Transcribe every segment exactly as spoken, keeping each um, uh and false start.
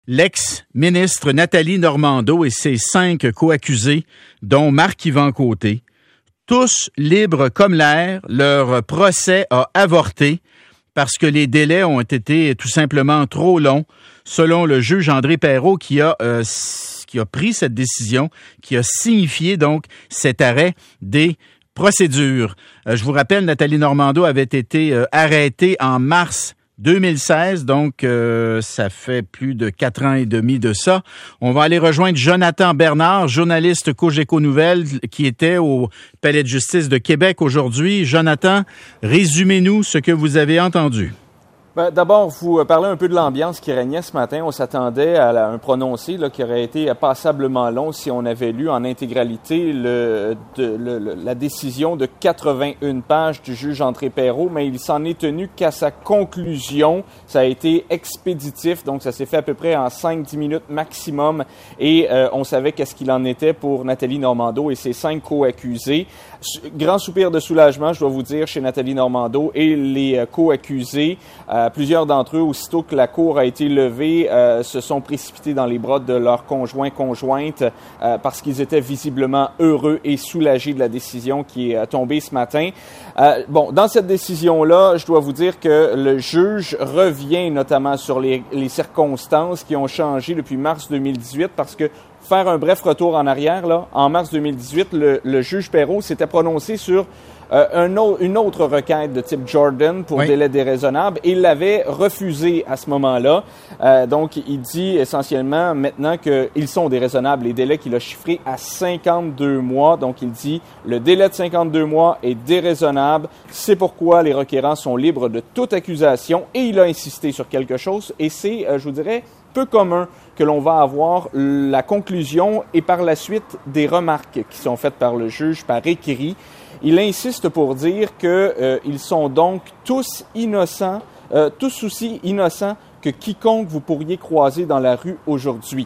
L'ex-ministre Nathalie Normando et ses cinq coaccusés, dont Marc-Yvan Côté, tous libres comme l'air, leur procès a avorté parce que les délais ont été tout simplement trop longs, selon le juge André Perreault qui a, euh, qui a pris cette décision, qui a signifié donc cet arrêt des procédures. Euh, je vous rappelle, Nathalie Normando avait été euh, arrêtée en mars deux mille seize, donc euh, ça fait plus de quatre ans et demi de ça. On va aller rejoindre Jonathan Bernard, journaliste Cogeco Nouvelles, qui était au Palais de justice de Québec aujourd'hui. Jonathan, résumez-nous ce que vous avez entendu. Ben, d'abord, vous parlez un peu de l'ambiance qui régnait ce matin. On s'attendait à la, un prononcé là, qui aurait été passablement long si on avait lu en intégralité le, de, le, le, la décision de quatre-vingt-une pages du juge André Perreault, mais il s'en est tenu qu'à sa conclusion. Ça a été expéditif, donc ça s'est fait à peu près en cinq à dix minutes maximum et euh, on savait qu'est-ce qu'il en était pour Nathalie Normando et ses cinq co-accusés. Grand soupir de soulagement, je dois vous dire, chez Nathalie Normando et les euh, co-accusés. Euh, plusieurs d'entre eux, aussitôt que la cour a été levée, euh, se sont précipités dans les bras de leurs conjoints-conjointes euh, parce qu'ils étaient visiblement heureux et soulagés de la décision qui est euh, tombée ce matin. Euh, bon, dans cette décision-là, je dois vous dire que le juge revient notamment sur les, les circonstances qui ont changé depuis mars deux mille dix-huit parce que faire un bref retour en arrière, là, en mars deux mille dix-huit, le, le juge Perreault s'était prononcé sur euh, un autre, une autre requête de type Jordan pour oui. délai déraisonnable et il l'avait refusé à ce moment-là. Euh, donc, il dit essentiellement maintenant qu'ils sont déraisonnables, les délais qu'il a chiffrés à cinquante-deux mois. Donc, il dit le délai de cinquante-deux mois est déraisonnable. C'est pourquoi les requérants sont libres de toute accusation et il a insisté sur quelque chose et c'est, euh, je vous dirais, peu commun que l'on va avoir la conclusion et par la suite des remarques qui sont faites par le juge par écrit. Il insiste pour dire qu'ils euh, sont donc tous innocents, euh, tous aussi innocents que quiconque vous pourriez croiser dans la rue aujourd'hui.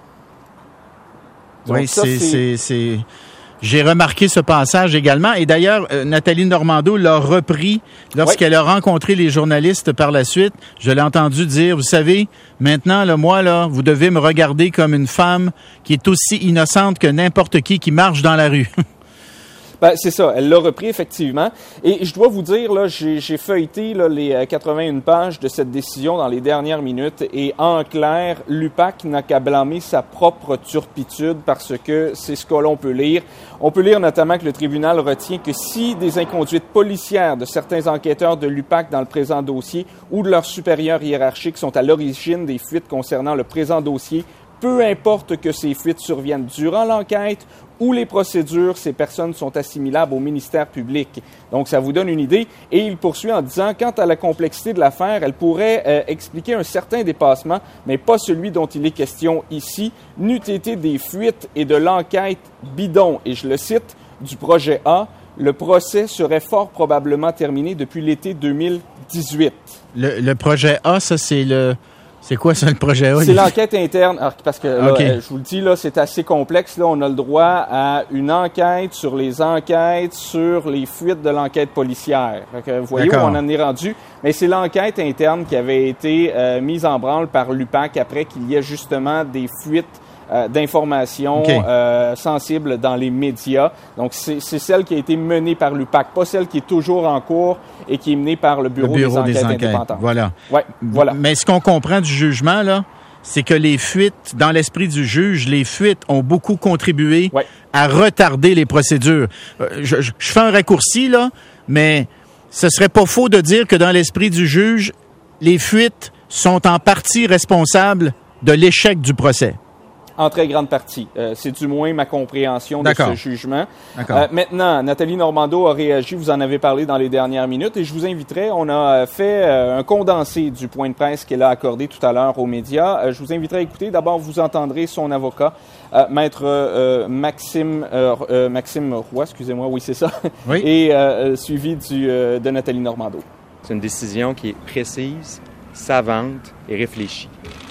Donc, oui, ça, c'est... c'est, c'est... J'ai remarqué ce passage également. Et d'ailleurs, euh, Nathalie Normando l'a repris lorsqu'elle oui. a rencontré les journalistes par la suite. Je l'ai entendu dire, vous savez, maintenant, là, moi, là, vous devez me regarder comme une femme qui est aussi innocente que n'importe qui qui marche dans la rue. Ben, c'est ça, elle l'a repris effectivement. Et je dois vous dire, là, j'ai, j'ai feuilleté là, les quatre-vingt-une pages de cette décision dans les dernières minutes et en clair, l'U P A C n'a qu'à blâmer sa propre turpitude parce que c'est ce que l'on peut lire. On peut lire notamment que le tribunal retient que si des inconduites policières de certains enquêteurs de l'U P A C dans le présent dossier ou de leurs supérieurs hiérarchiques sont à l'origine des fuites concernant le présent dossier, peu importe que ces fuites surviennent durant l'enquête ou les procédures, ces personnes sont assimilables au ministère public. Donc, ça vous donne une idée. Et il poursuit en disant, quant à la complexité de l'affaire, elle pourrait euh, expliquer un certain dépassement, mais pas celui dont il est question ici, n'eût été des fuites et de l'enquête bidon. Et je le cite, du projet A, le procès serait fort probablement terminé depuis l'été deux mille dix-huit. Le, le projet A, ça, c'est le... C'est quoi ça, le projet A? C'est l'enquête interne, alors, parce que là, okay. je vous le dis, là, c'est assez complexe. Là, on a le droit à une enquête sur les enquêtes, sur les fuites de l'enquête policière. Fait que, vous voyez D'accord. où on en est rendu. Mais c'est l'enquête interne qui avait été euh, mise en branle par l'U P A C après qu'il y ait justement des fuites Euh, d'informations okay. euh, sensibles dans les médias. Donc, c'est, c'est celle qui a été menée par l'U P A C, pas celle qui est toujours en cours et qui est menée par le Bureau, le bureau des, des enquêtes indépendantes. Voilà. Ouais, voilà. Mais ce qu'on comprend du jugement, là, c'est que les fuites, dans l'esprit du juge, les fuites ont beaucoup contribué ouais. à retarder les procédures. Euh, je, je, je fais un raccourci, là, mais ce serait pas faux de dire que dans l'esprit du juge, les fuites sont en partie responsables de l'échec du procès. En très grande partie. Euh, c'est du moins ma compréhension D'accord. de ce jugement. Euh, maintenant, Nathalie Normando a réagi, vous en avez parlé dans les dernières minutes, et je vous inviterai, on a fait euh, un condensé du point de presse qu'elle a accordé tout à l'heure aux médias. Euh, je vous inviterai à écouter. D'abord, vous entendrez son avocat, euh, Maître euh, Maxime euh, euh, Maxime Roy, excusez-moi, oui, c'est ça, oui. et euh, suivi du, euh, de Nathalie Normando. C'est une décision qui est précise, savante et réfléchie.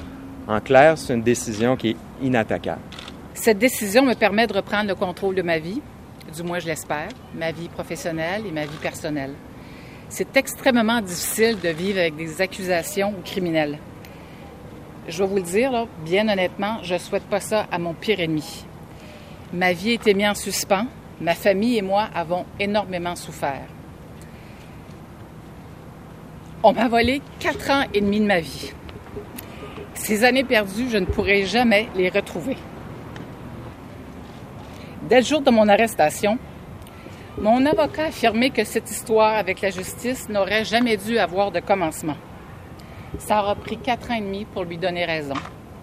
En clair, c'est une décision qui est inattaquable. Cette décision me permet de reprendre le contrôle de ma vie, du moins je l'espère, ma vie professionnelle et ma vie personnelle. C'est extrêmement difficile de vivre avec des accusations criminelles. je vais vous le dire, là, bien honnêtement, je ne souhaite pas ça à mon pire ennemi. Ma vie a été mise en suspens. Ma famille et moi avons énormément souffert. On m'a volé quatre ans et demi de ma vie. Ces années perdues, je ne pourrai jamais les retrouver. Dès le jour de mon arrestation, mon avocat a affirmé que cette histoire avec la justice n'aurait jamais dû avoir de commencement. Ça aura pris quatre ans et demi pour lui donner raison.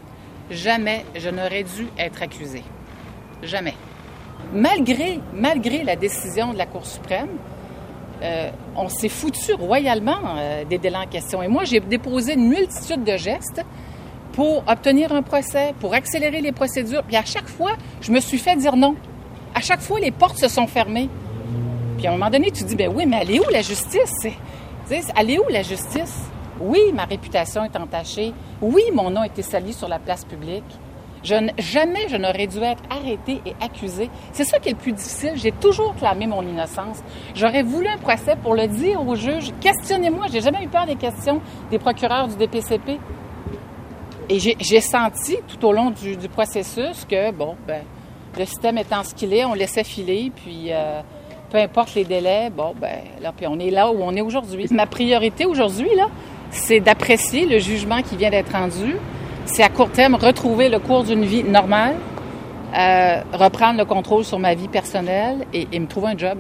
Jamais je n'aurais dû être accusée. Jamais. Malgré, malgré la décision de la Cour suprême, euh, on s'est foutu royalement euh, des délais en question. Et moi, j'ai déposé une multitude de gestes pour obtenir un procès, pour accélérer les procédures. Puis à chaque fois, je me suis fait dire non. À chaque fois, les portes se sont fermées. Puis à un moment donné, tu te dis, ben oui, mais elle est où la justice? Tu sais, elle est où la justice? Oui, ma réputation est entachée. Oui, mon nom a été sali sur la place publique. Je n- jamais je n'aurais dû être arrêtée et accusée. C'est ça qui est le plus difficile. J'ai toujours clamé mon innocence. J'aurais voulu un procès pour le dire au juge. Questionnez-moi. J'ai jamais eu peur des questions des procureurs du D P C P. Et j'ai, j'ai senti tout au long du, du processus que, bon, ben, le système étant ce qu'il est, on laissait filer, puis euh, peu importe les délais, bon, ben, là, puis on est là où on est aujourd'hui. Ma priorité aujourd'hui, là, c'est d'apprécier le jugement qui vient d'être rendu. C'est à court terme retrouver le cours d'une vie normale, euh, reprendre le contrôle sur ma vie personnelle et, et me trouver un job.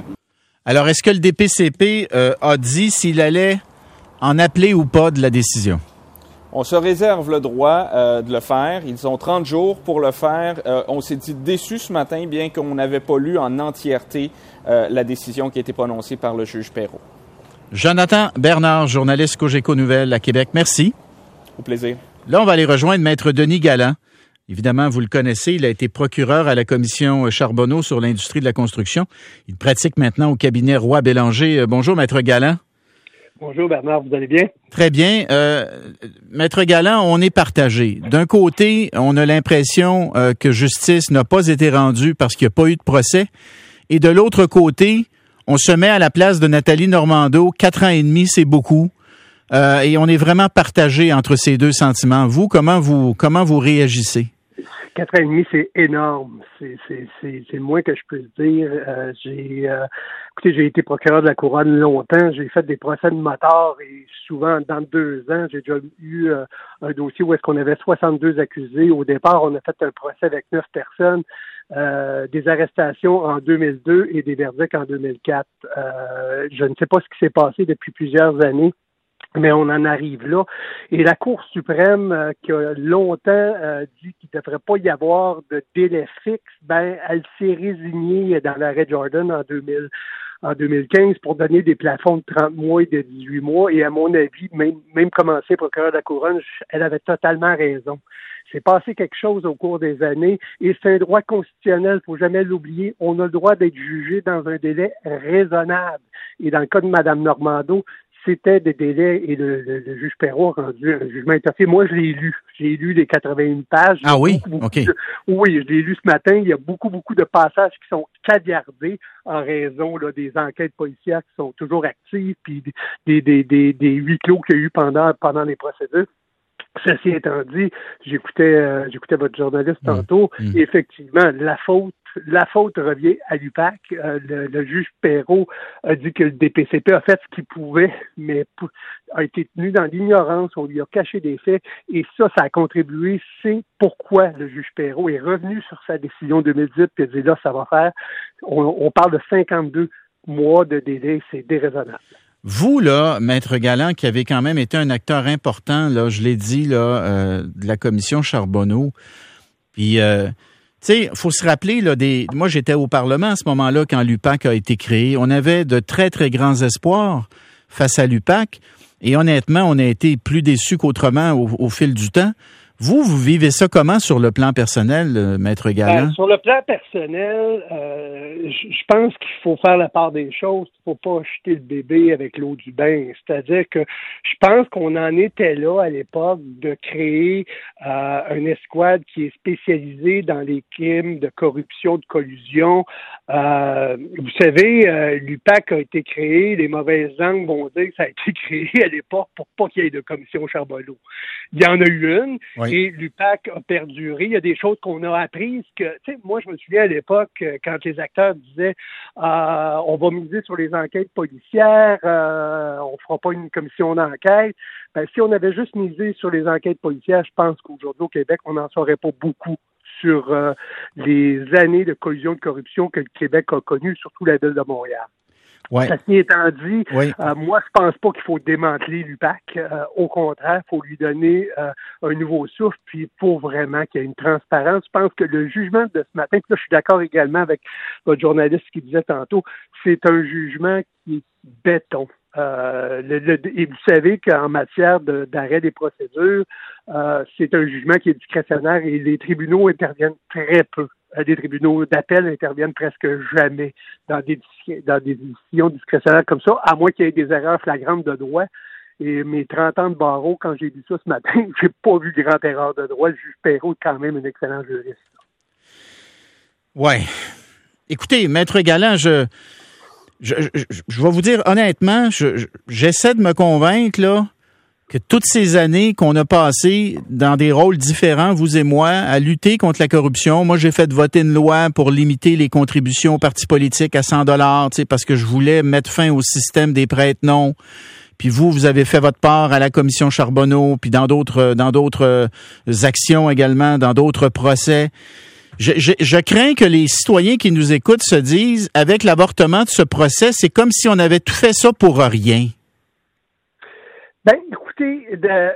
Alors, est-ce que le D P C P euh, a dit s'il allait en appeler ou pas de la décision? On se réserve le droit euh, de le faire. Ils ont trente jours pour le faire. Euh, on s'est dit déçus ce matin, bien qu'on n'avait pas lu en entièreté euh, la décision qui a été prononcée par le juge Perrault. Jonathan Bernard, journaliste Cogeco Nouvelles à Québec. Merci. Au plaisir. Là, on va aller rejoindre Maître Denis Galland. Évidemment, vous le connaissez, il a été procureur à la commission Charbonneau sur l'industrie de la construction. Il pratique maintenant au cabinet Roy-Bélanger. Bonjour, Maître Galland. Bonjour Bernard, vous allez bien? Très bien. Euh, Maître Galland, on est partagé. D'un côté, on a l'impression euh, que justice n'a pas été rendue parce qu'il n'y a pas eu de procès. Et de l'autre côté, on se met à la place de Nathalie Normando. Quatre ans et demi, c'est beaucoup. Euh, et on est vraiment partagé entre ces deux sentiments. Vous, comment vous comment vous réagissez? Quatre ans et demi, c'est énorme. C'est, c'est, c'est, c'est le moins que je peux dire. Euh, j'ai, euh, écoutez, j'ai été procureur de la Couronne longtemps. J'ai fait des procès de motards et souvent, dans deux ans, j'ai déjà eu euh, un dossier où est-ce qu'on avait soixante-deux accusés. Au départ, on a fait un procès avec neuf personnes, euh, des arrestations en deux mille deux et des verdicts en deux mille quatre. Euh, je ne sais pas ce qui s'est passé depuis plusieurs années. Mais on en arrive là. Et la Cour suprême, euh, qui a longtemps euh, dit qu'il ne devrait pas y avoir de délai fixe, ben, elle s'est résignée dans l'arrêt Jordan en deux mille, en deux mille quinze pour donner des plafonds de trente mois et de dix-huit mois. Et à mon avis, même, même comme ancien procureur de la Couronne, elle avait totalement raison. C'est passé quelque chose au cours des années et c'est un droit constitutionnel, faut jamais l'oublier. On a le droit d'être jugé dans un délai raisonnable. Et dans le cas de Mme Normando, c'était des délais et le, le, le juge Perrault a rendu un jugement étoffé. Moi, je l'ai lu. J'ai lu les quatre-vingt-une pages. Ah oui? Beaucoup, beaucoup OK. de, oui, je l'ai lu ce matin. Il y a beaucoup, beaucoup de passages qui sont caviardés en raison là, des enquêtes policières qui sont toujours actives puis des, des, des, des huis clos qu'il y a eu pendant, pendant les procédures. Ceci étant dit, j'écoutais, euh, j'écoutais votre journaliste mmh. tantôt. Mmh. Et effectivement, la faute, la faute revient à l'U P A C. Euh, le, le juge Perrault a dit que le D P C P a fait ce qu'il pouvait, mais pou- a été tenu dans l'ignorance. On lui a caché des faits. Et ça, ça a contribué. C'est pourquoi le juge Perrault est revenu sur sa décision deux mille dix-huit et a dit là, ça va faire. On, on parle de cinquante-deux mois de délai. C'est déraisonnable. Vous, là, Maître Galland, qui avez quand même été un acteur important, là, je l'ai dit, là, euh, de la commission Charbonneau. Puis, euh, tu sais, faut se rappeler, là, des. Moi, j'étais au Parlement à ce moment-là quand l'U P A C a été créé. On avait de très, très grands espoirs face à l'U P A C. Et honnêtement, on a été plus déçus qu'autrement au, au fil du temps. Vous, vous vivez ça comment sur le plan personnel, euh, Maître Galland? Ben, sur le plan personnel, euh, je pense qu'il faut faire la part des choses. Il ne faut pas jeter le bébé avec l'eau du bain. C'est-à-dire que je pense qu'on en était là à l'époque de créer euh, un escouade qui est spécialisé dans les crimes de corruption, de collusion. Euh, vous savez, euh, l'U P A C a été créé, les mauvaises langues vont dire que ça a été créé à l'époque pour pas qu'il y ait de commission Charbonneau. Il y en a eu une. Oui. Et l'U P A C a perduré. Il y a des choses qu'on a apprises que, tu sais, moi, je me souviens à l'époque, quand les acteurs disaient euh, on va miser sur les enquêtes policières, euh, on fera pas une commission d'enquête. Ben, si on avait juste misé sur les enquêtes policières, je pense qu'aujourd'hui, au Québec, on n'en saurait pas beaucoup sur euh, les années de collusion de corruption que le Québec a connues, surtout la ville de Montréal. Ouais. Ça étant dit, oui. euh, moi, je pense pas qu'il faut démanteler l'U P A C. Euh, au contraire, il faut lui donner euh, un nouveau souffle, puis il faut vraiment qu'il y ait une transparence. Je pense que le jugement de ce matin, puis là, je suis d'accord également avec votre journaliste qui disait tantôt, c'est un jugement qui est béton. Euh, le, le, et vous savez qu'en matière de, d'arrêt des procédures, euh, c'est un jugement qui est discrétionnaire et les tribunaux interviennent très peu. Des tribunaux d'appel interviennent presque jamais dans des, dans des décisions discrétionnaires comme ça, à moins qu'il y ait des erreurs flagrantes de droit. Et mes trente ans de barreau, quand j'ai lu ça ce matin, j'ai pas vu grande erreur de droit. Le juge Perrault est quand même un excellent juriste. Ouais. Écoutez, Maître Galland, je, je, je, je vais vous dire honnêtement, je, je, j'essaie de me convaincre, là, que toutes ces années qu'on a passées dans des rôles différents, vous et moi, à lutter contre la corruption. Moi, j'ai fait voter une loi pour limiter les contributions aux partis politiques à cent dollars, tu sais, parce que je voulais mettre fin au système des prête-noms. Puis vous, vous avez fait votre part à la commission Charbonneau, puis dans d'autres, dans d'autres actions également, dans d'autres procès. Je, je, je crains que les citoyens qui nous écoutent se disent, avec l'avortement de ce procès, c'est comme si on avait tout fait ça pour rien. Ben, écoutez, de,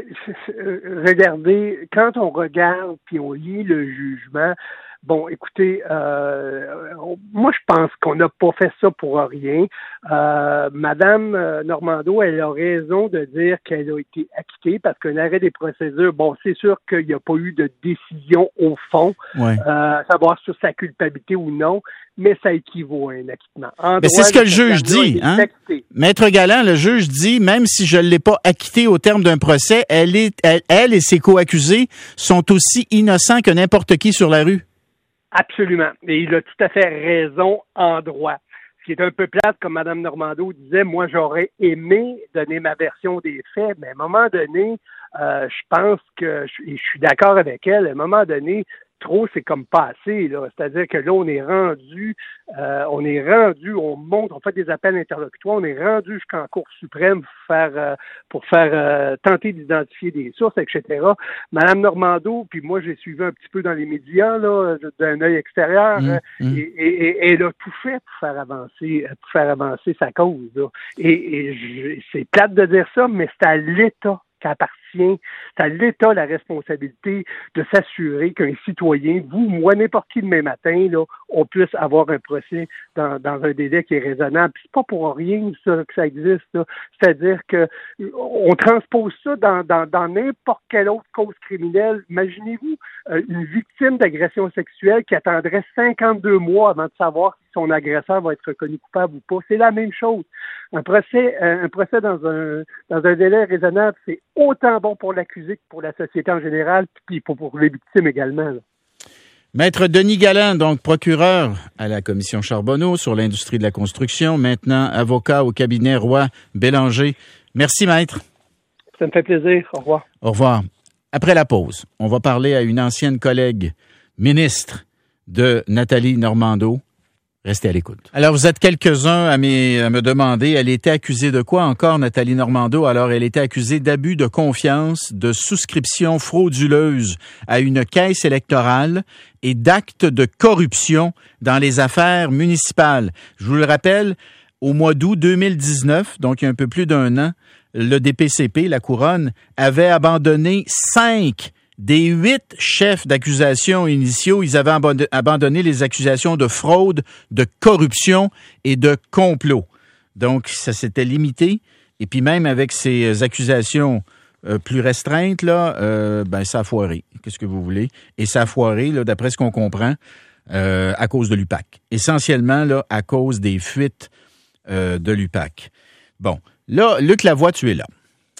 regardez, quand on regarde puis on lit le jugement, bon, écoutez, euh, on, moi je pense qu'on n'a pas fait ça pour rien. Euh, Madame Normando, elle a raison de dire qu'elle a été acquittée parce qu'un arrêt des procédures, bon, c'est sûr qu'il n'y a pas eu de décision au fond, ouais. euh, savoir sur sa culpabilité ou non, mais ça équivaut à un acquittement. En mais c'est ce que le juge dit, hein? Maître Galland, le juge dit, même si je ne l'ai pas acquittée au terme d'un procès, elle, est, elle, elle et ses co-accusés sont aussi innocents que n'importe qui sur la rue. Absolument. Et il a tout à fait raison en droit. Ce qui est un peu plate, comme Mme Normando disait, moi, j'aurais aimé donner ma version des faits, mais à un moment donné, euh, je pense que, et je suis d'accord avec elle, à un moment donné, trop, c'est comme pas assez, là. C'est-à-dire que là, on est rendu, euh, on est rendu, on monte, on fait des appels interlocutoires, on est rendu jusqu'en Cour suprême pour faire, euh, pour faire euh, tenter d'identifier des sources, et cetera. Madame Normando, puis moi, j'ai suivi un petit peu dans les médias, là, d'un œil extérieur, mmh, mmh. Et, et, et elle a tout fait pour faire avancer, pour faire avancer sa cause, là. Et, et je, c'est plate de dire ça, mais c'est à l'État qu'appartient. C'est à l'État la responsabilité de s'assurer qu'un citoyen, vous, moi, n'importe qui demain matin, là, on puisse avoir un procès dans, dans un délai qui est raisonnable. Puis c'est pas pour rien ça, que ça existe. Là. C'est-à-dire que on transpose ça dans, dans, dans n'importe quelle autre cause criminelle. Imaginez-vous euh, une victime d'agression sexuelle qui attendrait cinquante-deux mois avant de savoir si son agresseur va être reconnu coupable ou pas. C'est la même chose. Un procès, un procès dans un dans un délai raisonnable, c'est autant bon pour l'accusé que pour la société en général, puis pour, pour les victimes également. Là. Maître Denis Galland, donc procureur à la commission Charbonneau sur l'industrie de la construction, maintenant avocat au cabinet Roy Bélanger. Merci, maître. Ça me fait plaisir. Au revoir. Au revoir. Après la pause, on va parler à une ancienne collègue ministre de Nathalie Normando. Restez à l'écoute. Alors, vous êtes quelques-uns à, mes, à me demander, elle était accusée de quoi encore, Nathalie Normando? Alors, elle était accusée d'abus de confiance, de souscription frauduleuse à une caisse électorale et d'actes de corruption dans les affaires municipales. Je vous le rappelle, au mois d'août deux mille dix-neuf, donc il y a un peu plus d'un an, le D P C P, la Couronne, avait abandonné cinq des huit chefs d'accusation initiaux. Ils avaient abandonné les accusations de fraude, de corruption et de complot. Donc, ça s'était limité. Et puis même avec ces accusations euh, plus restreinte, là, euh, ben ça a foiré. Qu'est-ce que vous voulez? Et ça a foiré, là, d'après ce qu'on comprend, euh, à cause de l'U P A C. Essentiellement, là, à cause des fuites euh, de l'U P A C. Bon, là, Luc Lavoie, tu es là.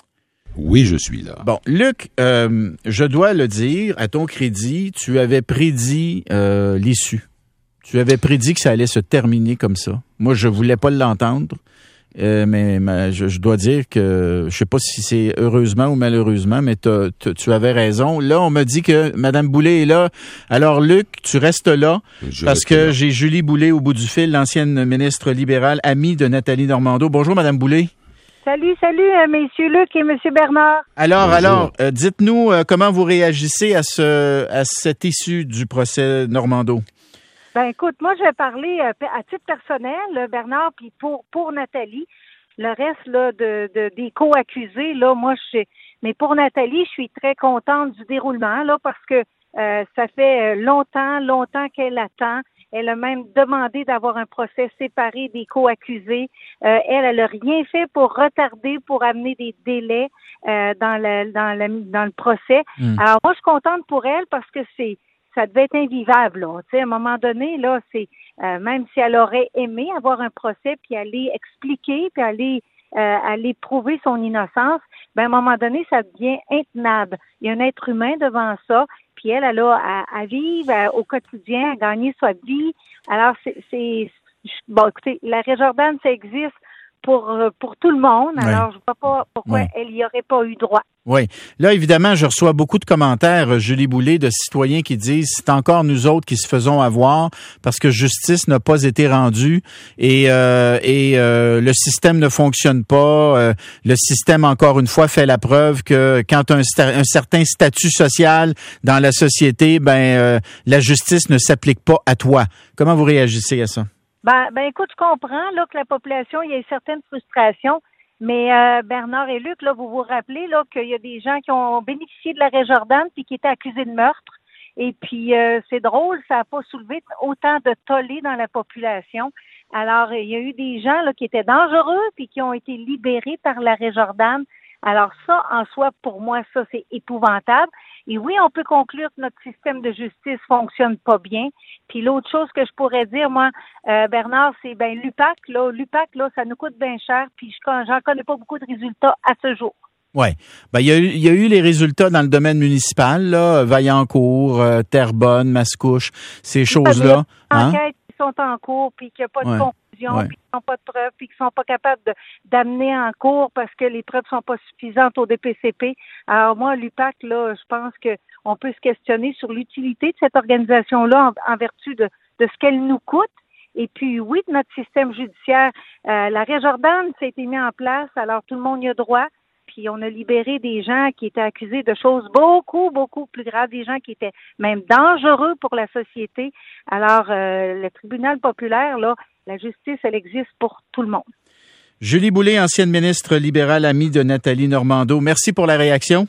Oui, je suis là. Bon, Luc, euh, je dois le dire, à ton crédit, tu avais prédit euh, l'issue. Tu avais prédit que ça allait se terminer comme ça. Moi, je voulais pas l'entendre, euh, mais, mais je, je dois dire que je sais pas si c'est heureusement ou malheureusement, mais t'as, t'as, tu avais raison. Là, on me dit que Mme Boulay est là. Alors, Luc, tu restes là je parce que là. J'ai Julie Boulay au bout du fil, l'ancienne ministre libérale, amie de Nathalie Normando. Bonjour, Mme Boulay. Salut, salut, euh, messieurs Luc et monsieur Bernard. Alors, Bonjour. alors, euh, dites-nous euh, comment vous réagissez à ce à cette issue du procès Normando. Ben, écoute, moi, je vais parler euh, à titre personnel, Bernard, puis pour pour Nathalie. Le reste là de, de des co-accusés, là, moi, je mais pour Nathalie, je suis très contente du déroulement là parce que euh, ça fait longtemps, longtemps qu'elle attend. Elle a même demandé d'avoir un procès séparé des co-accusés. Euh, elle, elle a rien fait pour retarder, pour amener des délais euh, dans le dans le dans le procès. Mm. Alors moi, je suis contente pour elle parce que c'est ça devait être invivable là. Tu sais, à un moment donné là, c'est euh, même si elle aurait aimé avoir un procès puis aller expliquer puis aller euh, aller prouver son innocence, ben à un moment donné, ça devient intenable. Il y a un être humain devant ça. Puis elle, elle a à, à vivre à, au quotidien, à gagner sa vie. Alors, c'est, c'est bon, écoutez, l'arrêt Jordan, ça existe pour pour tout le monde. Alors, oui. Je ne vois pas pourquoi oui. Elle n'y aurait pas eu droit. Oui. Là, évidemment, je reçois beaucoup de commentaires, Julie Boulay, de citoyens qui disent c'est encore nous autres qui se faisons avoir parce que justice n'a pas été rendue et euh, et euh, le système ne fonctionne pas. Euh, le système, encore une fois, fait la preuve que quand un, un certain statut social dans la société, ben euh, la justice ne s'applique pas à toi. Comment vous réagissez à ça? Ben, ben écoute, je comprends là que la population, il y a une certaine frustration. Mais euh, Bernard et Luc, là, vous vous rappelez là qu'il y a des gens qui ont bénéficié de l'arrêt Jordan puis qui étaient accusés de meurtre. Et puis euh, c'est drôle, ça n'a pas soulevé autant de tollé dans la population. Alors il y a eu des gens là qui étaient dangereux puis qui ont été libérés par l'arrêt Jordan. Alors ça, en soi, pour moi, ça c'est épouvantable. Et oui, on peut conclure que notre système de justice fonctionne pas bien. Puis l'autre chose que je pourrais dire, moi, euh, Bernard, c'est ben l'U P A C, là, l'U P A C, là, ça nous coûte bien cher, puis je, j'en connais pas beaucoup de résultats à ce jour. Oui. Ben, il y a eu, il y a eu les résultats dans le domaine municipal, là, Vaillancourt, euh, Terrebonne, Mascouche, ces choses-là. Il y a des enquêtes qui sont en cours, puis qu'il n'y a pas de ouais. conclusion, ouais. puis qu'ils n'ont pas de preuves, puis qu'ils sont pas capables de, d'amener en cours parce que les preuves sont pas suffisantes au D P C P. Alors moi, l'U P A C, là, je pense que on peut se questionner sur l'utilité de cette organisation-là en, en vertu de, de ce qu'elle nous coûte. Et puis, oui, de notre système judiciaire. Euh, l'arrêt Jordan, ça a été mis en place, alors tout le monde y a droit. Puis on a libéré des gens qui étaient accusés de choses beaucoup, beaucoup plus graves, des gens qui étaient même dangereux pour la société. Alors, euh, le tribunal populaire, là, la justice, elle existe pour tout le monde. Julie Boulay, ancienne ministre libérale, amie de Nathalie Normando. Merci pour la réaction.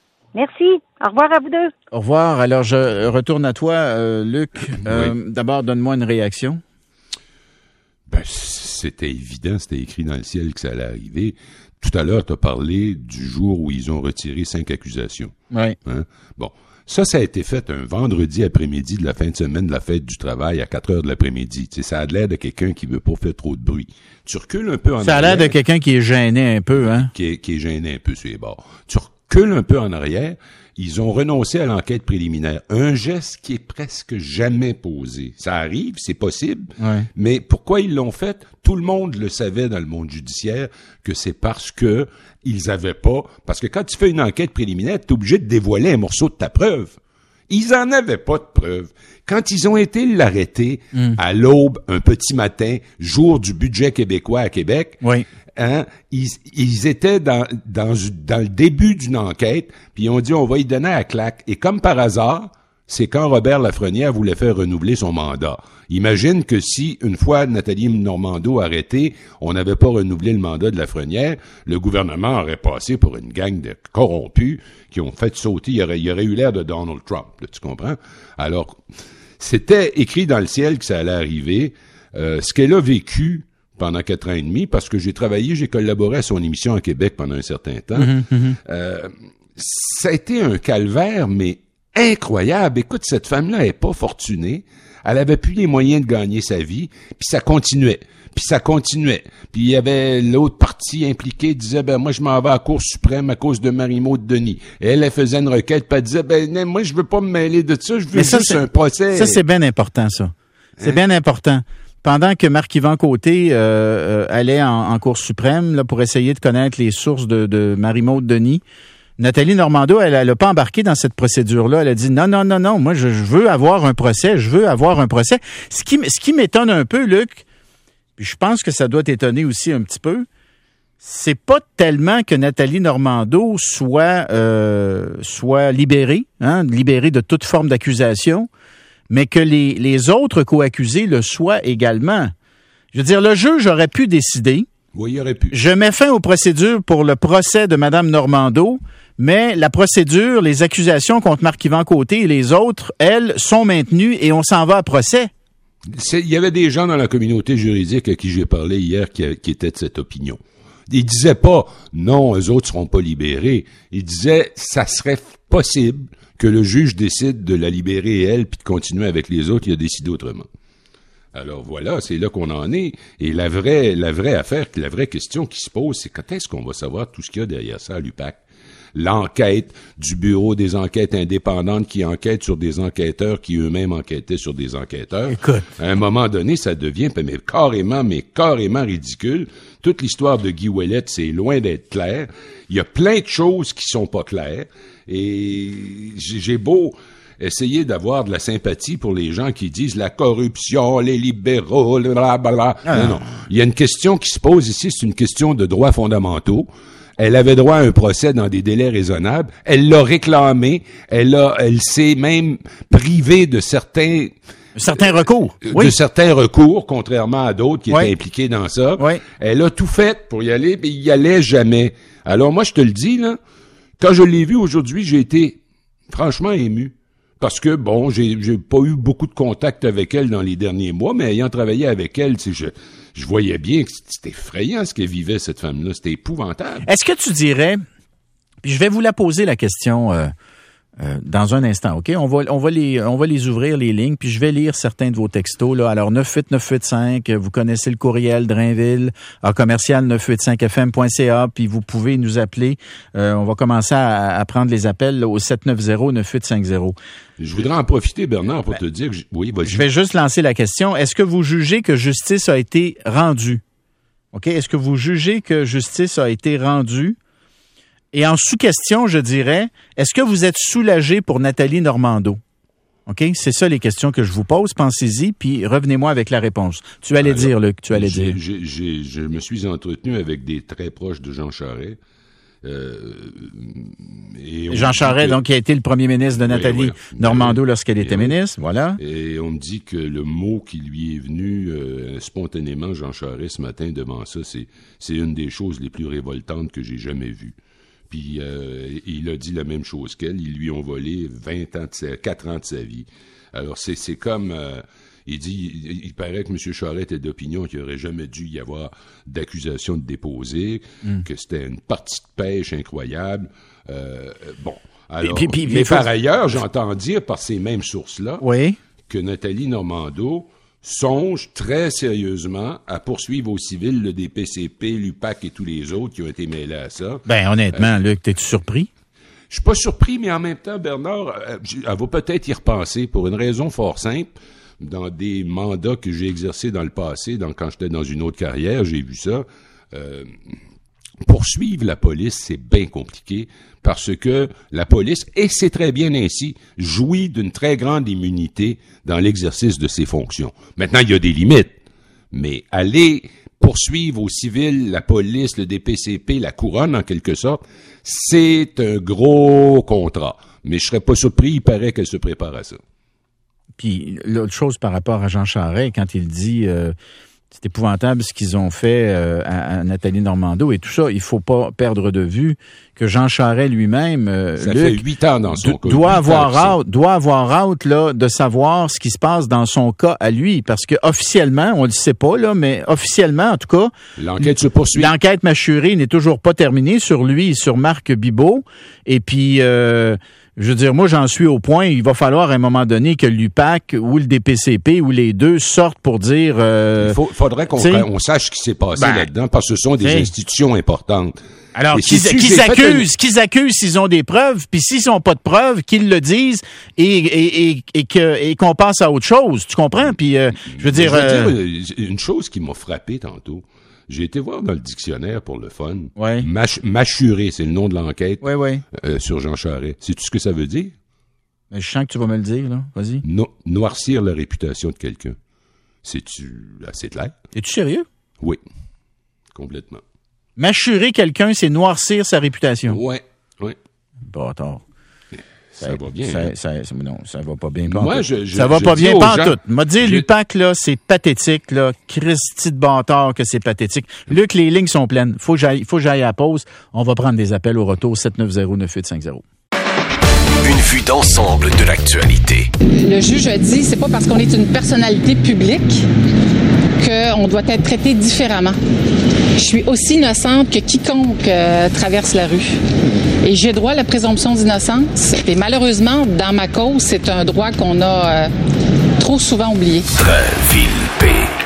Merci. Au revoir à vous deux. Au revoir. Alors, je retourne à toi, euh, Luc. Euh, oui. D'abord, donne-moi une réaction. Ben, c'était évident, c'était écrit dans le ciel que ça allait arriver. Tout à l'heure, tu as parlé du jour où ils ont retiré cinq accusations. Oui. Hein? Bon. Ça, ça a été fait un vendredi après-midi de la fin de semaine de la fête du travail à quatre heures de l'après-midi. Tu sais, ça a l'air de quelqu'un qui veut pas faire trop de bruit. Tu recules un peu en arrière. Ça a l'air de quelqu'un qui est gêné un peu, hein? Qui est, qui est gêné un peu sur les bords. Tu recules un peu en arrière. Ils ont renoncé à l'enquête préliminaire. Un geste qui est presque jamais posé. Ça arrive, c'est possible. Ouais. Mais pourquoi ils l'ont fait? Tout le monde le savait dans le monde judiciaire que c'est parce que ils avaient pas, parce que quand tu fais une enquête préliminaire, tu es obligé de dévoiler un morceau de ta preuve. Ils en avaient pas de preuve. Quand ils ont été l'arrêter mm. à l'aube, un petit matin, jour du budget québécois à Québec, oui. hein, ils, ils étaient dans, dans, dans le début d'une enquête, puis ils ont dit on va y donner à claque. Et comme par hasard, c'est quand Robert Lafrenière voulait faire renouveler son mandat. Imagine que si, une fois Nathalie Normando arrêtée, on n'avait pas renouvelé le mandat de Lafrenière, le gouvernement aurait passé pour une gang de corrompus qui ont fait sauter, il y aurait, il y aurait eu l'air de Donald Trump, là, tu comprends? Alors, c'était écrit dans le ciel que ça allait arriver. Euh, ce qu'elle a vécu, pendant quatre ans et demi, parce que j'ai travaillé, j'ai collaboré à son émission à Québec pendant un certain temps. Mm-hmm, mm-hmm. Euh, ça a été un calvaire, mais incroyable. Écoute, cette femme-là elle est pas fortunée. Elle avait plus les moyens de gagner sa vie, puis ça continuait. Puis ça continuait. Puis il y avait l'autre partie impliquée, disait, ben moi je m'en vais à la Cour suprême à cause de Marie-Maude Denis. Et elle, elle faisait une requête, puis elle disait, ben moi je veux pas me mêler de ça, je veux ça, juste un procès. Ça, c'est bien important, ça. C'est hein? bien important. Pendant que Marc-Yvan Côté euh, euh, allait en, en Cour suprême là, pour essayer de connaître les sources de, de Marie-Maude Denis, Nathalie Normando, elle n'a pas embarqué dans cette procédure-là. Elle a dit non, non, non, non, moi je, je veux avoir un procès, je veux avoir un procès. Ce qui, ce qui m'étonne un peu, Luc, puis je pense que ça doit t'étonner aussi un petit peu, c'est pas tellement que Nathalie Normando soit euh, soit libérée, hein, libérée de toute forme d'accusation, mais que les, les autres co-accusés le soient également. Je veux dire, le juge aurait pu décider. Oui, il aurait pu. Je mets fin aux procédures pour le procès de Mme Normando, mais la procédure, les accusations contre Marc-Yvan Côté et les autres, elles, sont maintenues et on s'en va à procès. C'est, il y avait des gens dans la communauté juridique à qui j'ai parlé hier qui, qui étaient de cette opinion. Ils disaient pas, non, eux autres seront pas libérés. Ils disaient, ça serait possible que le juge décide de la libérer elle puis de continuer avec les autres. Il a décidé autrement. Alors voilà, c'est là qu'on en est. Et la vraie, la vraie affaire, la vraie question qui se pose, c'est quand est-ce qu'on va savoir tout ce qu'il y a derrière ça à l'U P A C? L'enquête du Bureau des enquêtes indépendantes qui enquête sur des enquêteurs qui eux-mêmes enquêtaient sur des enquêteurs. Écoute. À un moment donné, ça devient mais carrément, mais carrément ridicule. Toute l'histoire de Guy Ouellette, c'est loin d'être clair. Il y a plein de choses qui sont pas claires. Et j'ai beau essayer d'avoir de la sympathie pour les gens qui disent la corruption, les libéraux, blablabla. Ah. Non, non. Il y a une question qui se pose ici, c'est une question de droits fondamentaux. Elle avait droit à un procès dans des délais raisonnables. Elle l'a réclamé. Elle a, elle s'est même privée de certains certains recours. De Oui. certains recours, contrairement à d'autres qui oui. étaient impliqués dans ça. Oui. Elle a tout fait pour y aller, mais il y allait jamais. Alors moi, je te le dis là, quand je l'ai vue aujourd'hui, j'ai été franchement ému. Parce que, bon, j'ai, j'ai pas eu beaucoup de contact avec elle dans les derniers mois, mais ayant travaillé avec elle, tu sais, je, je voyais bien que c'était effrayant ce qu'elle vivait, cette femme-là. C'était épouvantable. Est-ce que tu dirais, puis je vais vous la poser la question euh, euh, dans un instant, OK? On va, on va les, on va les ouvrir, les lignes, puis je vais lire certains de vos textos, là. Alors, neuf huit neuf huit cinq, vous connaissez le courriel Drainville, à commercial neuf huit cinq f m point c a, puis vous pouvez nous appeler. Euh, on va commencer à, à prendre les appels là, au sept neuf zéro neuf huit cinq zéro. Je voudrais en profiter, Bernard, pour ben, te dire que... Je, oui, vas-y. Je vais juste lancer la question. Est-ce que vous jugez que justice a été rendue? OK? Est-ce que vous jugez que justice a été rendue? Et en sous-question, je dirais, est-ce que vous êtes soulagé pour Nathalie Normando? OK? C'est ça les questions que je vous pose. Pensez-y, puis revenez-moi avec la réponse. Tu allais Alors, dire, Luc, tu allais j'ai, dire. J'ai, j'ai, je me suis entretenu avec des très proches de Jean Charest. Euh, et Jean Charest, que, donc, qui a été le premier ministre de Nathalie oui, oui, Normando oui, lorsqu'elle était oui, ministre, voilà. Et on me dit que le mot qui lui est venu euh, spontanément, Jean Charest, ce matin, devant ça, c'est, c'est une des choses les plus révoltantes que j'ai jamais vues. Puis euh, il a dit la même chose qu'elle. Ils lui ont volé vingt ans, de sa, quatre ans de sa vie. Alors, c'est, c'est comme... Euh, il dit, il, il paraît que M. Charest est d'opinion qu'il n'aurait jamais dû y avoir d'accusation de déposer, mm. que c'était une partie de pêche incroyable. Euh, bon, alors... Puis, puis, mais puis, par faut... ailleurs, j'entends dire par ces mêmes sources-là oui. que Nathalie Normando songe très sérieusement à poursuivre au civil le D P C P, l'U P A C et tous les autres qui ont été mêlés à ça. Ben honnêtement, euh, Luc, t'es-tu surpris? Je suis pas surpris, mais en même temps, Bernard, elle va peut-être y repenser pour une raison fort simple. Dans des mandats que j'ai exercés dans le passé, donc quand j'étais dans une autre carrière, j'ai vu ça. Euh, poursuivre la police, c'est bien compliqué parce que la police, et c'est très bien ainsi, jouit d'une très grande immunité dans l'exercice de ses fonctions. Maintenant, il y a des limites, mais aller poursuivre au civil la police, le D P C P, la couronne en quelque sorte, c'est un gros contrat. Mais je serais pas surpris, il paraît qu'elle se prépare à ça. Puis l'autre chose par rapport à Jean Charest, quand il dit euh, C'est épouvantable ce qu'ils ont fait euh, à, à Nathalie Normando et tout ça. Il faut pas perdre de vue que Jean Charest lui-même, euh, ça Luc, fait huit ans dans son do- cas. doit avoir hâte, doit avoir hâte là de savoir ce qui se passe dans son cas à lui, parce que officiellement, on le sait pas là, mais officiellement en tout cas, l'enquête se poursuit. L'enquête mâchurée n'est toujours pas terminée sur lui et sur Marc Bibot. Et puis, euh, je veux dire, moi, j'en suis au point. Il va falloir à un moment donné que l'U P A C ou le D P C P ou les deux sortent pour dire. Euh, Il faut, faudrait qu'on on sache ce qui s'est passé ben, là-dedans, parce que ce sont des t'sais. institutions importantes. Alors, Et qu'ils, si qu'ils j'ai fait accusent, un- qu'ils accusent s'ils ont des preuves, puis s'ils n'ont pas de preuves, qu'ils le disent et, et, et, et, que, et qu'on passe à autre chose. Tu comprends? Puis, euh, je veux dire. Je veux euh, dire, une chose qui m'a frappé tantôt. J'ai été voir dans le dictionnaire pour le fun. Ouais. Mâch- mâchuré, c'est le nom de l'enquête ouais, ouais. euh, sur Jean Charest. Sais-tu ce que ça veut dire? Mais je sens que tu vas me le dire, là. Vas-y. No- noircir la réputation de quelqu'un. C'est-tu assez clair? Es-tu sérieux? Oui. Complètement. Mâchurer quelqu'un, c'est noircir sa réputation. Ouais. Ouais. Bâtard. Ça, va bien. Ça, hein? ça, ça, non, ça va pas bien. Moi, pantoute. je, je, ça va je pas dis bien aux pas en gens- tout. M'a dit je- l'U P A C, là, c'est pathétique, là. Christy de bâtard que c'est pathétique. Luc, les lignes sont pleines. Faut que j'aille, faut que j'aille à la pause. On va prendre des appels au retour. sept neuf zéro neuf huit cinq zéro. Une vue d'ensemble de l'actualité. Le juge a dit, c'est pas parce qu'on est une personnalité publique qu'on doit être traité différemment. Je suis aussi innocente que quiconque euh, traverse la rue. Et j'ai droit à la présomption d'innocence. Et malheureusement, dans ma cause, c'est un droit qu'on a euh, trop souvent oublié. Drainville P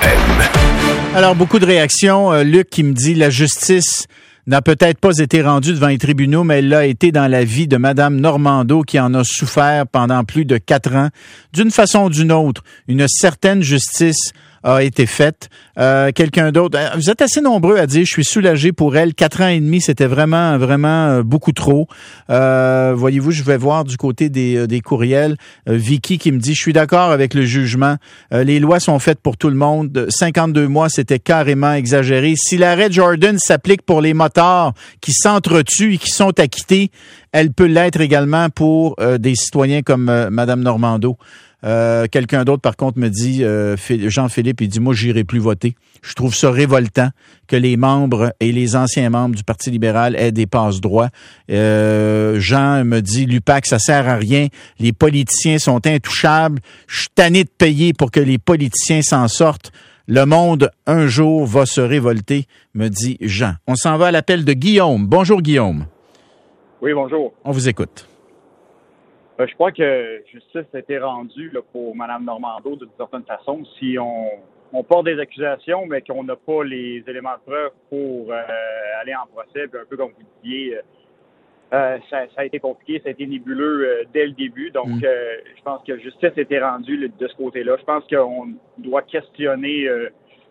M. Alors, beaucoup de réactions. Euh, Luc qui me dit, la justice n'a peut-être pas été rendue devant les tribunaux, mais elle l'a été dans la vie de Madame Normando qui en a souffert pendant plus de quatre ans. D'une façon ou d'une autre, une certaine justice a été faite. Euh, quelqu'un d'autre, vous êtes assez nombreux à dire, je suis soulagé pour elle. Quatre ans et demi, c'était vraiment, vraiment beaucoup trop. Euh, voyez-vous, je vais voir du côté des, des courriels. Euh, Vicky qui me dit, je suis d'accord avec le jugement. Euh, les lois sont faites pour tout le monde. cinquante-deux mois, c'était carrément exagéré. Si l'arrêt Jordan s'applique pour les motards qui s'entretuent et qui sont acquittés, elle peut l'être également pour euh, des citoyens comme euh, Madame Normando. Euh, quelqu'un d'autre, par contre, me dit, euh, Jean-Philippe, il dit, moi, j'irai plus voter. Je trouve ça révoltant que les membres et les anciens membres du Parti libéral aient des passe-droits. Euh, Jean me dit, l'U P A C, ça sert à rien. Les politiciens sont intouchables. Je suis tanné de payer pour que les politiciens s'en sortent. Le monde, un jour, va se révolter, me dit Jean. On s'en va à l'appel de Guillaume. Bonjour, Guillaume. Oui, bonjour. On vous écoute. Euh, je crois que justice a été rendue là, pour Mme Normando d'une certaine façon. Si on, on porte des accusations, mais qu'on n'a pas les éléments de preuve pour euh, aller en procès, puis un peu comme vous disiez, euh, ça, ça a été compliqué, ça a été nébuleux euh, dès le début. Donc, mmh. euh, je pense que justice a été rendue là, de ce côté-là. Je pense qu'on doit questionner euh,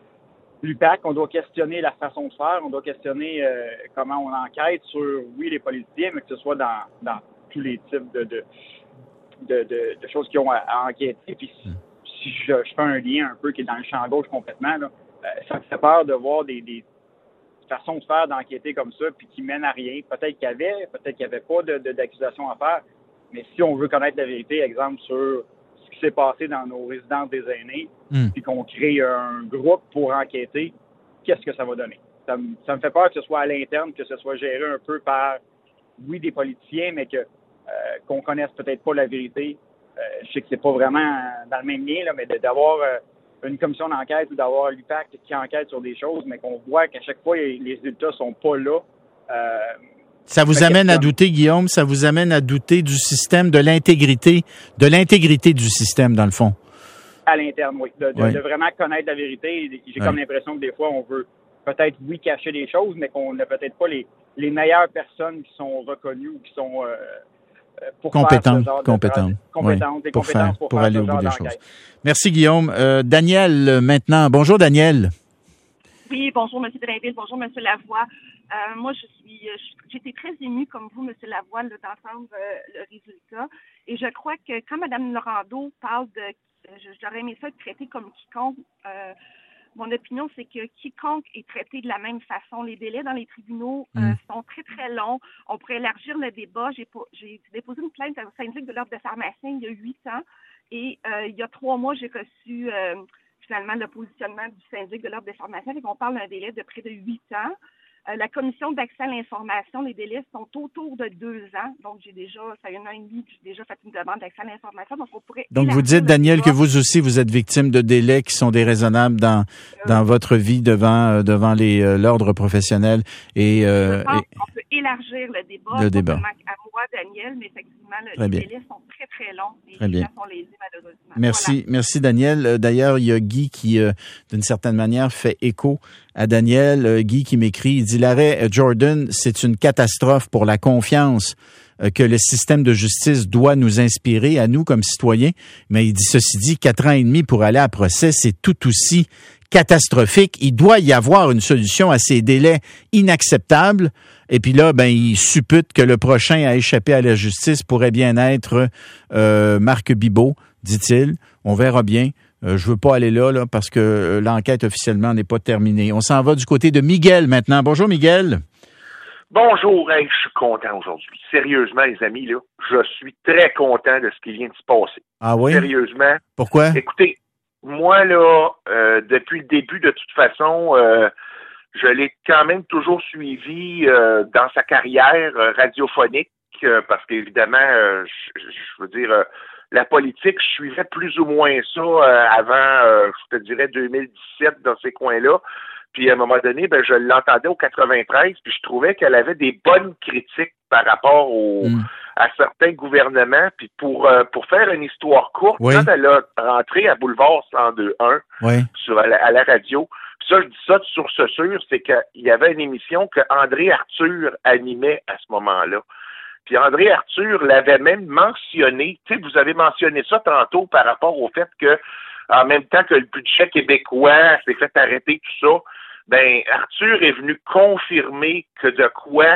l'U P A C, on doit questionner la façon de faire, on doit questionner euh, comment on enquête sur, oui, les politiciens, mais que ce soit dans, dans tous les types de, de, de, de, de choses qui ont à, à enquêter. Puis si, si je, je fais un lien un peu qui est dans le champ gauche complètement, là, euh, ça me fait peur de voir des, des façons de faire d'enquêter comme ça, puis qui mènent à rien. Peut-être qu'il y avait, peut-être qu'il n'y avait pas de, de, d'accusation à faire, mais si on veut connaître la vérité, exemple, sur ce qui s'est passé dans nos résidences des aînés, mm. puis qu'on crée un groupe pour enquêter, qu'est-ce que ça va donner? Ça me, ça me fait peur que ce soit à l'interne, que ce soit géré un peu par, oui, des politiciens, mais que Euh, qu'on connaisse peut-être pas la vérité. Euh, je sais que c'est pas vraiment dans le même lien, là, mais de, d'avoir euh, une commission d'enquête ou d'avoir l'U P A C qui enquête sur des choses, mais qu'on voit qu'à chaque fois, les résultats sont pas là. Euh, ça vous amène question. à douter, Guillaume, ça vous amène à douter du système, de l'intégrité, de l'intégrité du système, dans le fond. À l'interne, oui. De, de, oui. de vraiment connaître la vérité. J'ai oui. comme l'impression que des fois, on veut peut-être, oui, cacher des choses, mais qu'on n'a peut-être pas les, les meilleures personnes qui sont reconnues ou qui sont... Euh, Pour compétente, faire compétente, compétente, oui, pour faire, pour, pour aller au bout des d'enquête. choses. Merci Guillaume. Euh, Daniel, maintenant. Bonjour Daniel. Oui, bonjour M. Drainville, bonjour M. Lavoie. Euh, moi, je suis, j'étais très émue comme vous, M. Lavoie, d'entendre euh, le résultat. Et je crois que quand Mme Normando parle de, j'aurais aimé ça être traité comme quiconque. Euh, Mon opinion, c'est que quiconque est traité de la même façon. Les délais dans les tribunaux euh, mmh. sont très, très longs. On pourrait élargir le débat. J'ai, po- j'ai déposé une plainte au syndic de l'ordre de pharmaciens il y a huit ans. Et euh, il y a trois mois, j'ai reçu, euh, finalement le positionnement du syndic de l'Ordre des pharmaciens, et qu'on parle d'un délai de près de huit ans. Euh, la commission d'accès à l'information, les délais sont autour de deux ans. Donc, j'ai déjà, ça fait un an et demi que j'ai déjà fait une demande d'accès à l'information. Donc, on pourrait. Donc, vous dites, Daniel, que vous aussi, vous êtes victime de délais qui sont déraisonnables dans, euh, dans votre vie devant, euh, devant les, euh, l'ordre professionnel. Et, euh, je pense et, qu'on peut élargir le débat. Le débat. Pas seulement à moi, Daniel, mais effectivement, le, les bien. délais sont très, très longs. Et Très les bien. gens sont lésés, malheureusement. Merci, Voilà. merci Daniel. D'ailleurs, il y a Guy qui, euh, d'une certaine manière, fait écho à Daniel. Euh, Guy qui m'écrit, il dit, l'arrêt Jordan, c'est une catastrophe pour la confiance euh, que le système de justice doit nous inspirer, à nous comme citoyens. Mais il dit, ceci dit, quatre ans et demi pour aller à procès, c'est tout aussi catastrophique. Il doit y avoir une solution à ces délais inacceptables. Et puis là, ben, il suppute que le prochain à échapper à la justice pourrait bien être euh, Marc Bibot, dit-il. On verra bien. Euh, je veux pas aller là, là, parce que euh, l'enquête officiellement n'est pas terminée. On s'en va du côté de Miguel maintenant. Bonjour, Miguel. Bonjour, hey, je suis content aujourd'hui. Sérieusement, les amis, là, je suis très content de ce qui vient de se passer. Ah oui? Sérieusement. Pourquoi? Écoutez, moi, là, euh, depuis le début, de toute façon, euh, je l'ai quand même toujours suivi euh, dans sa carrière euh, radiophonique, euh, parce qu'évidemment, euh, je, je veux dire, euh, la politique, je suivais plus ou moins ça euh, avant, euh, je te dirais, deux mille dix-sept, dans ces coins-là. Puis à un moment donné, ben je l'entendais au quatre-vingt-treize, puis je trouvais qu'elle avait des bonnes critiques par rapport au, mm. à certains gouvernements. Puis pour euh, pour faire une histoire courte, oui. Quand elle a rentré à Boulevard cent deux un oui. sur à la, à la radio, puis ça, je dis ça de source sûre, c'est qu'il y avait une émission que André Arthur animait à ce moment-là. Puis André Arthur l'avait même mentionné. Tu sais, vous avez mentionné ça tantôt par rapport au fait que, en même temps que le budget québécois s'est fait arrêter, tout ça, ben Arthur est venu confirmer que de quoi,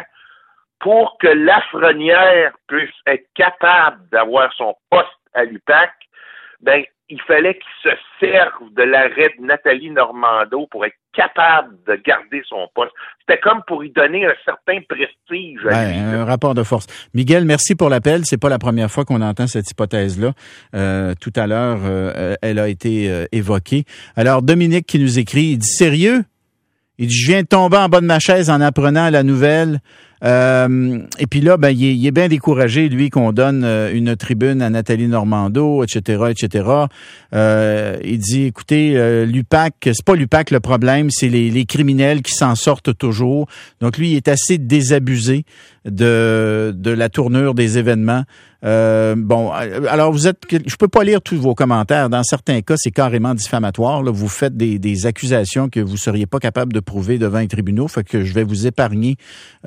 pour que Lafrenière puisse être capable d'avoir son poste à l'U P A C, ben il fallait qu'il se serve de l'arrêt de Nathalie Normando pour être capable de garder son poste. C'était comme pour y donner un certain prestige. À lui, ouais, un rapport de force. Miguel, merci pour l'appel. C'est pas la première fois qu'on entend cette hypothèse-là. Euh, tout à l'heure, euh, elle a été euh, évoquée. Alors, Dominique qui nous écrit, il dit « Sérieux? » Il dit « Je viens de tomber en bas de ma chaise en apprenant la nouvelle. » Euh, et puis là, ben, il est, il est bien découragé, lui, qu'on donne euh, une tribune à Nathalie Normando, et cetera, et cetera. Euh, il dit, écoutez, euh, l'U P A C, c'est pas l'U P A C le problème, c'est les, les criminels qui s'en sortent toujours. Donc, lui, il est assez désabusé de, de la tournure des événements. Euh, bon, alors vous êtes, je peux pas lire tous vos commentaires. Dans certains cas, c'est carrément diffamatoire. Là, vous faites des, des accusations que vous seriez pas capable de prouver devant les tribunaux. Fait que je vais vous épargner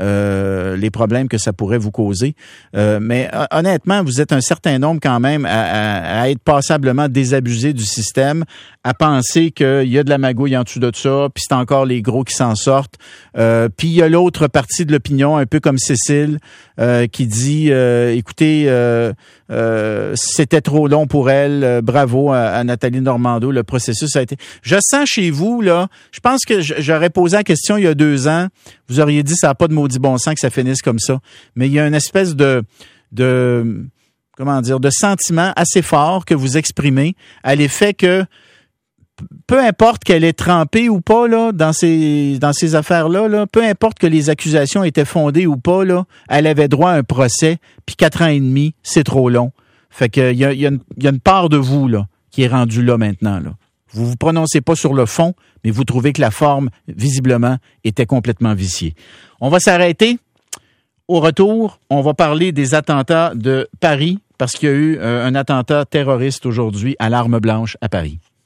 euh, les problèmes que ça pourrait vous causer. Euh, mais honnêtement, vous êtes un certain nombre quand même à, à, à être passablement désabusé du système, à penser qu'il y a de la magouille en dessous de ça, puis c'est encore les gros qui s'en sortent. Euh, puis il y a l'autre partie de l'opinion, un peu comme Cécile, euh, qui dit, euh, écoutez. Euh, Euh, euh, c'était trop long pour elle. Euh, bravo à, à Nathalie Normando. Le processus a été... Je sens chez vous, là, je pense que j'aurais posé la question il y a deux ans. Vous auriez dit ça n'a pas de maudit bon sens que ça finisse comme ça. Mais il y a une espèce de... de comment dire, de sentiment assez fort que vous exprimez à l'effet que peu importe qu'elle ait trempé ou pas là dans ces dans ces affaires-là, là, peu importe que les accusations étaient fondées ou pas, là, elle avait droit à un procès, puis quatre ans et demi, c'est trop long. Fait que il y a, y a une, y a une part de vous là qui est rendue là maintenant. Là. Vous vous prononcez pas sur le fond, mais vous trouvez que la forme, visiblement, était complètement viciée. On va s'arrêter. Au retour, on va parler des attentats de Paris, parce qu'il y a eu euh, un attentat terroriste aujourd'hui à l'arme blanche à Paris.